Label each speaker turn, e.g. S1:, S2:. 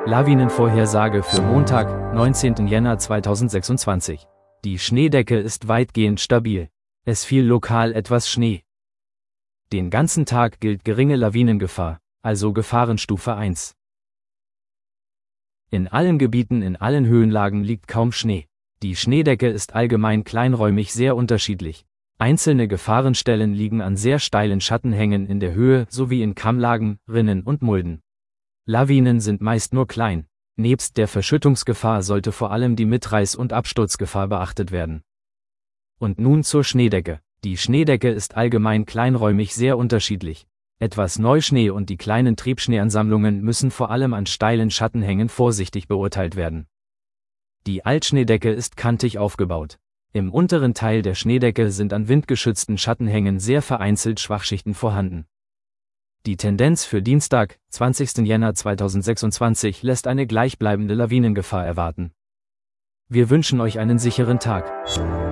S1: Lawinenvorhersage für Montag, 19. Jänner 2026. Die Schneedecke ist weitgehend stabil. Es fiel lokal etwas Schnee. Den ganzen Tag gilt geringe Lawinengefahr, also Gefahrenstufe 1. In allen Gebieten in allen Höhenlagen liegt kaum Schnee. Die Schneedecke ist allgemein kleinräumig sehr unterschiedlich. Einzelne Gefahrenstellen liegen an sehr steilen Schattenhängen in der Höhe sowie in Kammlagen, Rinnen und Mulden. Lawinen sind meist nur klein. Nebst der Verschüttungsgefahr sollte vor allem die Mitreiß- und Absturzgefahr beachtet werden. Und nun zur Schneedecke. Die Schneedecke ist allgemein kleinräumig sehr unterschiedlich. Etwas Neuschnee und die kleinen Triebschneeansammlungen müssen vor allem an steilen Schattenhängen vorsichtig beurteilt werden. Die Altschneedecke ist kantig aufgebaut. Im unteren Teil der Schneedecke sind an windgeschützten Schattenhängen sehr vereinzelt Schwachschichten vorhanden. Die Tendenz für Dienstag, 20. Jänner 2026 lässt eine gleichbleibende Lawinengefahr erwarten. Wir wünschen euch einen sicheren Tag.